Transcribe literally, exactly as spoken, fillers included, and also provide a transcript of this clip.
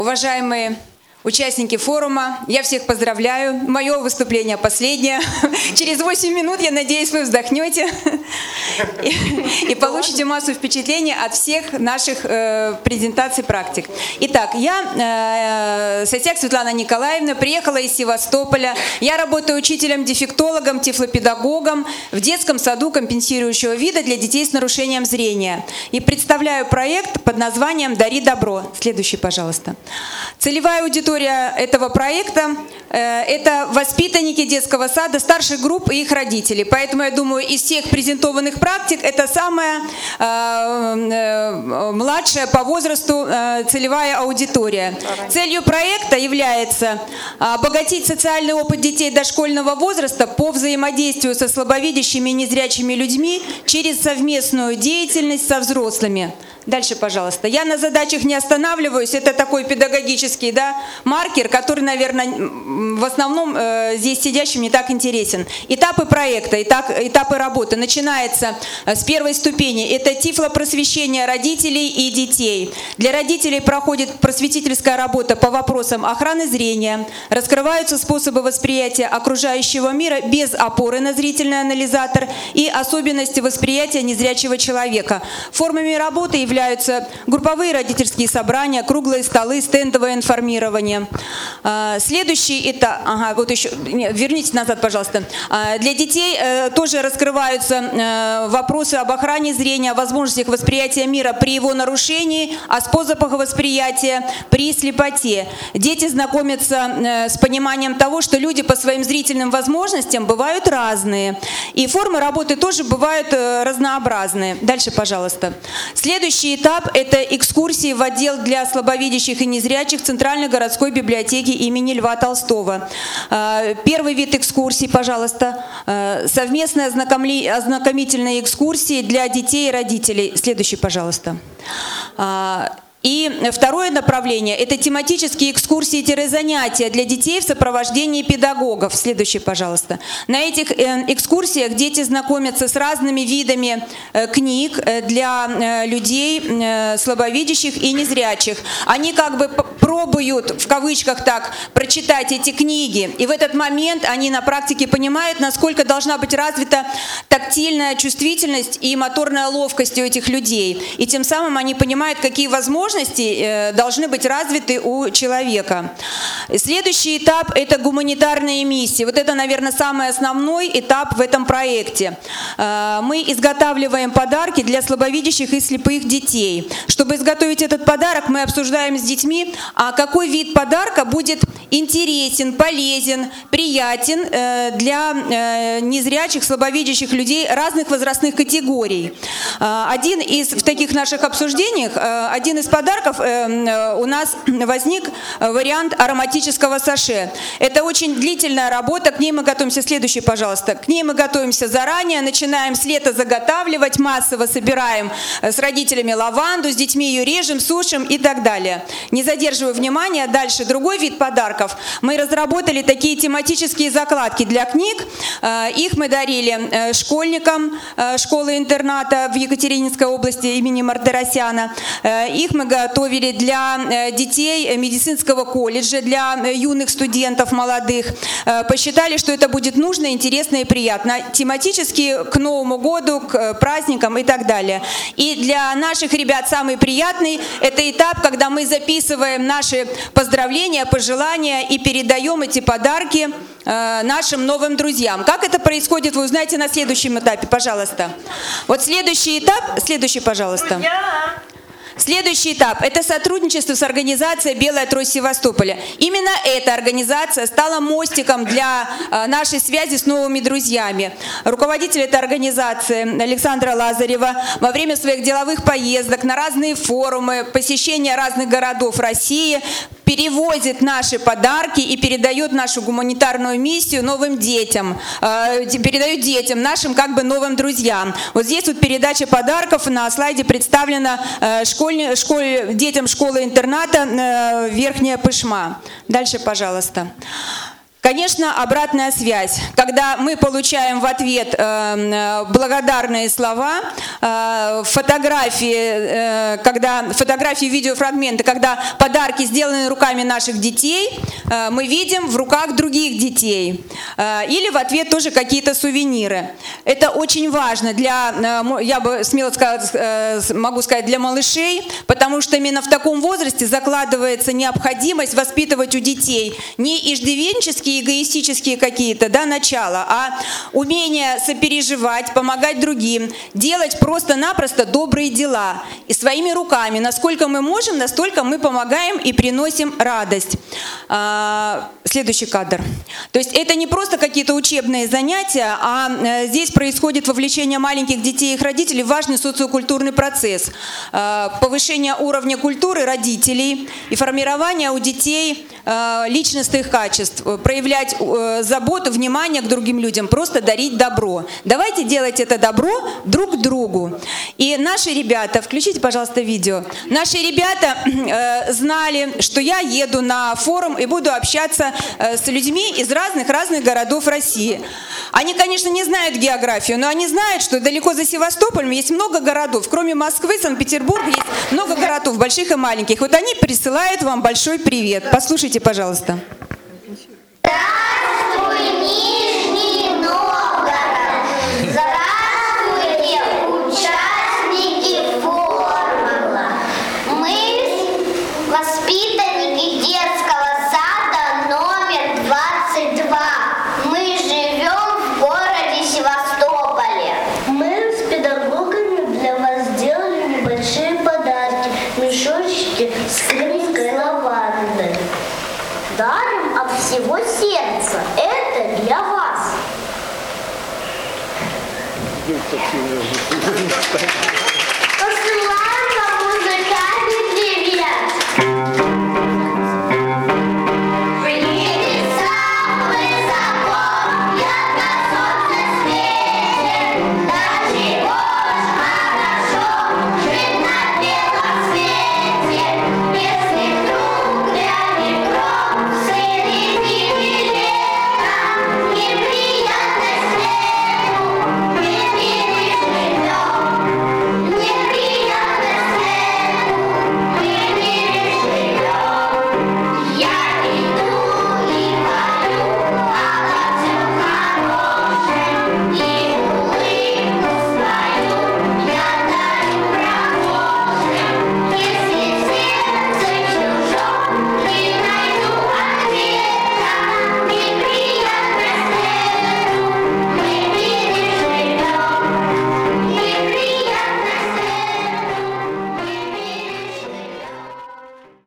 Уважаемые участники форума, я всех поздравляю. Мое выступление последнее. Через восемь минут, я надеюсь, вы вздохнете и, и получите массу впечатлений от всех наших э, презентаций, практик. Итак, я, э, Сосяк Светлана Николаевна, приехала из Севастополя. Я работаю учителем-дефектологом, тифлопедагогом в детском саду компенсирующего вида для детей с нарушением зрения. И представляю проект под названием «Дари добро». Следующий, пожалуйста. Целевая аудитория этого проекта э, – это воспитанники детского сада, старших групп и их родители. Поэтому, я думаю, из всех презентованных практик это самая э, э, младшая по возрасту э, целевая аудитория. Целью проекта является обогатить социальный опыт детей дошкольного возраста по взаимодействию со слабовидящими и незрячими людьми через совместную деятельность со взрослыми. Дальше, пожалуйста. Я на задачах не останавливаюсь. Это такой педагогический, да, маркер, который, наверное, в основном э, здесь сидящим не так интересен. Этапы проекта, этап, этапы работы. Начинается с первой ступени. Это тифлопросвещение родителей и детей. Для родителей проходит просветительская работа по вопросам охраны зрения. Раскрываются способы восприятия окружающего мира без опоры на зрительный анализатор и особенности восприятия незрячего человека. Формами работы являются являются групповые родительские собрания, круглые столы, стендовое информирование. Следующий этап, ага, вот еще, верните назад, пожалуйста. Для детей тоже раскрываются вопросы об охране зрения, о возможностях восприятия мира при его нарушении, о способах восприятия при слепоте. Дети знакомятся с пониманием того, что люди по своим зрительным возможностям бывают разные. И формы работы тоже бывают разнообразные. Дальше, пожалуйста. Следующий этап – это экскурсии в отдел для слабовидящих и незрячих Центральной городской библиотеки имени Льва Толстого. Первый вид экскурсий, пожалуйста, совместные ознакомительные экскурсии для детей и родителей. Следующий, пожалуйста. И второе направление – это тематические экскурсии-занятия для детей в сопровождении педагогов. Следующий, пожалуйста. На этих экскурсиях дети знакомятся с разными видами книг для людей слабовидящих и незрячих. Они как бы пробуют, в кавычках так, прочитать эти книги. И в этот момент они на практике понимают, насколько должна быть развита тактильная чувствительность и моторная ловкость у этих людей. И тем самым они понимают, какие возможности должны быть развиты у человека. Следующий этап – это гуманитарные миссии. Вот это, наверное, самый основной этап в этом проекте. Мы изготавливаем подарки для слабовидящих и слепых детей. Чтобы изготовить этот подарок, мы обсуждаем с детьми, а какой вид подарка будет интересен, полезен, приятен для незрячих, слабовидящих людей разных возрастных категорий. Один из, в таких наших обсуждениях, один из подарков у нас возник вариант ароматического саше. Это очень длительная работа, к ней мы готовимся, следующий, пожалуйста, к ней мы готовимся заранее, начинаем с лета заготавливать, массово собираем с родителями лаванду, с детьми ее режем, сушим и так далее. Не задерживаю внимания, дальше другой вид подарков. Мы разработали такие тематические закладки для книг, их мы дарили школьникам школы-интерната в Екатерининской области имени Мартиросяна, их мы готовили для детей медицинского колледжа, для юных студентов, молодых. Посчитали, что это будет нужно, интересно и приятно. Тематически к Новому году, к праздникам и так далее. И для наших ребят самый приятный – это этап, когда мы записываем наши поздравления, пожелания и передаем эти подарки нашим новым друзьям. Как это происходит, вы узнаете на следующем этапе, пожалуйста. Вот следующий этап, следующий, пожалуйста. Следующий этап – это сотрудничество с организацией «Белая трость Севастополя». Именно эта организация стала мостиком для нашей связи с новыми друзьями. Руководитель этой организации Александра Лазарева во время своих деловых поездок на разные форумы, посещения разных городов России перевозит наши подарки и передает нашу гуманитарную миссию новым детям, передает детям, нашим как бы новым друзьям. Вот здесь вот передача подарков, на слайде представлена школь, школь, детям школы-интерната Верхняя Пышма. Дальше, пожалуйста. Конечно, обратная связь, когда мы получаем в ответ э, благодарные слова, э, фотографии, э, когда фотографии, видеофрагменты, когда подарки сделаны руками наших детей, э, мы видим в руках других детей, э, или в ответ тоже какие-то сувениры. Это очень важно для, э, я бы смело сказать, э, могу сказать, для малышей, потому что именно в таком возрасте закладывается необходимость воспитывать у детей не иждивенческие, эгоистические какие-то, да, начала, а умение сопереживать, помогать другим, делать просто-напросто добрые дела. И своими руками, насколько мы можем, настолько мы помогаем и приносим радость. А, следующий кадр. То есть это не просто какие-то учебные занятия, а здесь происходит вовлечение маленьких детей и их родителей в важный социокультурный процесс. А, повышение уровня культуры родителей и формирование у детей а, личностных качеств, проявлять заботу, внимание к другим людям, просто дарить добро. Давайте делать это добро друг другу. И наши ребята, включите, пожалуйста, видео. Наши ребята э, знали, что я еду на форум и буду общаться э, с людьми из разных-разных городов России. Они, конечно, не знают географию, но они знают, что далеко за Севастополем есть много городов. Кроме Москвы, Санкт-Петербурга есть много городов, больших и маленьких. Вот они присылают вам большой привет. Послушайте, пожалуйста. Здравствуй, Нижний Новгород! Здравствуйте, участники форума! Мы воспитанники детского сада номер двадцать два. Мы живем в городе Севастополе. Мы с педагогами для вас сделали небольшие подарки. Мешочки с крымской лавандой. Дарим от всего сердца. Это для вас.